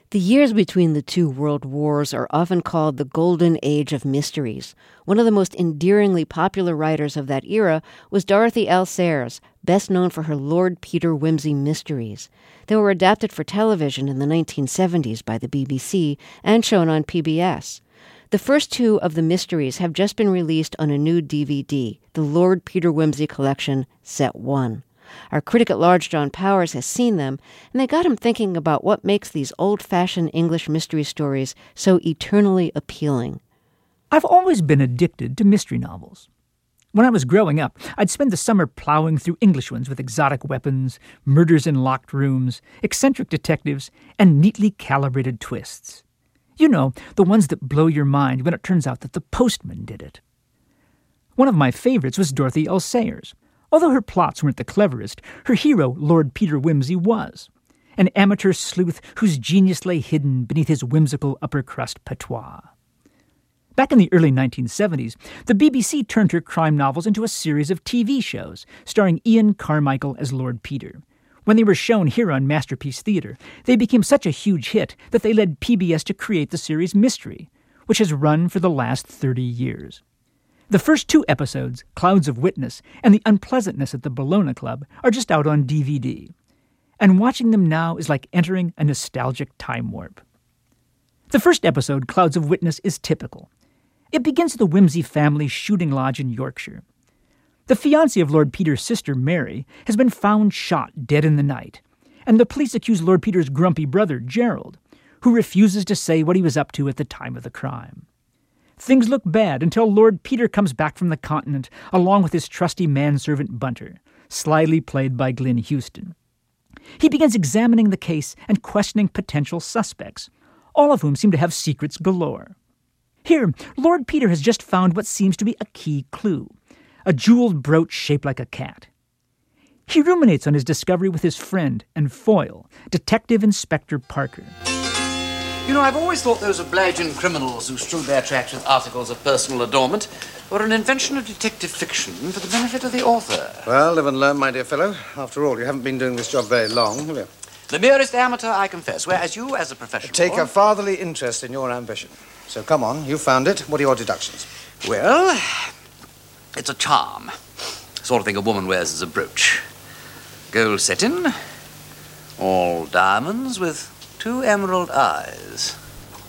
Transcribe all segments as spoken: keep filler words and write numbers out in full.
The years between the two world wars are often called the Golden Age of Mysteries. One of the most endearingly popular writers of that era was Dorothy L. Sayers, best known for her Lord Peter Wimsey mysteries. They were adapted for television in the nineteen seventies by the B B C and shown on P B S. The first two of the mysteries have just been released on a new D V D, the Lord Peter Wimsey Collection, Set one. Our critic at large, John Powers, has seen them, and they got him thinking about what makes these old-fashioned English mystery stories so eternally appealing. I've always been addicted to mystery novels. When I was growing up, I'd spend the summer plowing through English ones with exotic weapons, murders in locked rooms, eccentric detectives, and neatly calibrated twists. You know, the ones that blow your mind when it turns out that the postman did it. One of my favorites was Dorothy L. Sayers. Although her plots weren't the cleverest, her hero, Lord Peter Wimsey, was. An amateur sleuth whose genius lay hidden beneath his whimsical upper-crust patois. Back in the early nineteen seventies, the B B C turned her crime novels into a series of T V shows, starring Ian Carmichael as Lord Peter. When they were shown here on Masterpiece Theatre, they became such a huge hit that they led P B S to create the series Mystery, which has run for the last thirty years. The first two episodes, Clouds of Witness and The Unpleasantness at the Bologna Club, are just out on D V D. And watching them now is like entering a nostalgic time warp. The first episode, Clouds of Witness, is typical. It begins at the Wimsey family's shooting lodge in Yorkshire. The fiancé of Lord Peter's sister, Mary, has been found shot dead in the night, and the police accuse Lord Peter's grumpy brother, Gerald, who refuses to say what he was up to at the time of the crime. Things look bad until Lord Peter comes back from the continent along with his trusty manservant Bunter, slyly played by Glyn Houston. He begins examining the case and questioning potential suspects, all of whom seem to have secrets galore. Here, Lord Peter has just found what seems to be a key clue, a jeweled brooch shaped like a cat. He ruminates on his discovery with his friend and foil, Detective Inspector Parker. You know, I've always thought those obliging criminals who strewed their tracks with articles of personal adornment were an invention of detective fiction for the benefit of the author. Well, live and learn, my dear fellow. After all, you haven't been doing this job very long, have you? The merest amateur, I confess, whereas you, as a professional... Take a fatherly interest in your ambition. So come on, you found it. What are your deductions? Well, it's a charm. Sort of thing a woman wears as a brooch. Gold setting, all diamonds with two emerald eyes.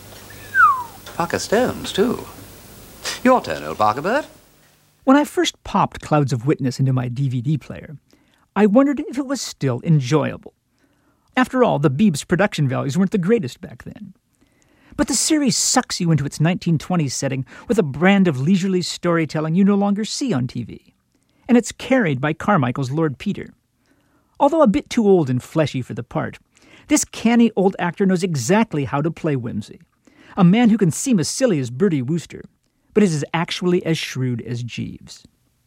Parker stones, too. Your turn, old Parker Bird. When I first popped Clouds of Witness into my D V D player, I wondered if it was still enjoyable. After all, the Beebs production values weren't the greatest back then. But the series sucks you into its nineteen twenties setting with a brand of leisurely storytelling you no longer see on T V. And it's carried by Carmichael's Lord Peter. Although a bit too old and fleshy for the part, this canny old actor knows exactly how to play Wimsey, a man who can seem as silly as Bertie Wooster, but is actually as shrewd as Jeeves.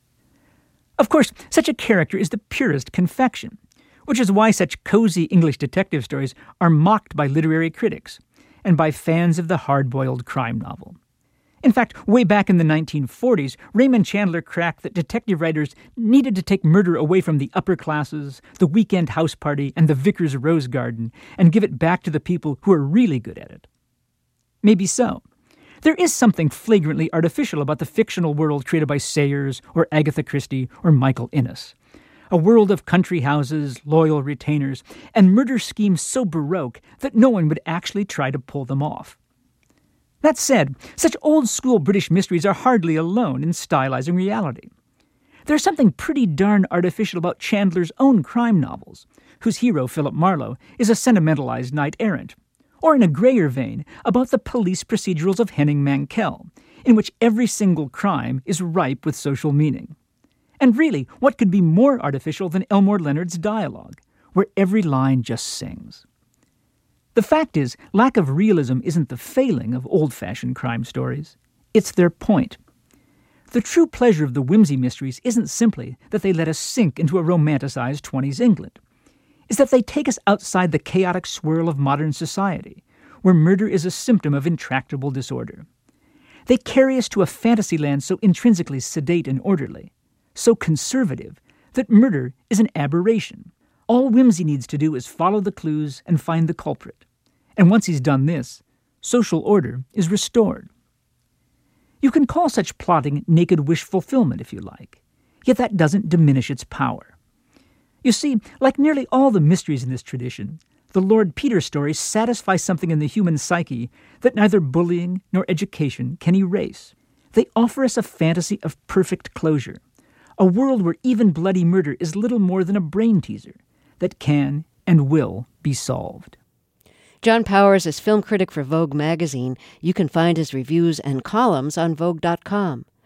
Of course, such a character is the purest confection, which is why such cozy English detective stories are mocked by literary critics and by fans of the hard-boiled crime novel. In fact, way back in the nineteen forties, Raymond Chandler cracked that detective writers needed to take murder away from the upper classes, the weekend house party, and the vicar's rose garden, and give it back to the people who are really good at it. Maybe so. There is something flagrantly artificial about the fictional world created by Sayers or Agatha Christie or Michael Innes. A world of country houses, loyal retainers, and murder schemes so baroque that no one would actually try to pull them off. That said, such old-school British mysteries are hardly alone in stylizing reality. There's something pretty darn artificial about Chandler's own crime novels, whose hero, Philip Marlowe, is a sentimentalized knight-errant, or in a grayer vein, about the police procedurals of Henning Mankell, in which every single crime is ripe with social meaning. And really, what could be more artificial than Elmore Leonard's dialogue, where every line just sings? The fact is, lack of realism isn't the failing of old-fashioned crime stories. It's their point. The true pleasure of the Wimsey mysteries isn't simply that they let us sink into a romanticized twenties England. It's that they take us outside the chaotic swirl of modern society, where murder is a symptom of intractable disorder. They carry us to a fantasy land so intrinsically sedate and orderly, so conservative, that murder is an aberration. All Wimsey needs to do is follow the clues and find the culprit. And once he's done this, social order is restored. You can call such plotting naked wish fulfillment if you like, yet that doesn't diminish its power. You see, like nearly all the mysteries in this tradition, the Lord Peter stories satisfy something in the human psyche that neither bullying nor education can erase. They offer us a fantasy of perfect closure, a world where even bloody murder is little more than a brain teaser that can and will be solved. John Powers is film critic for Vogue magazine. You can find his reviews and columns on Vogue dot com.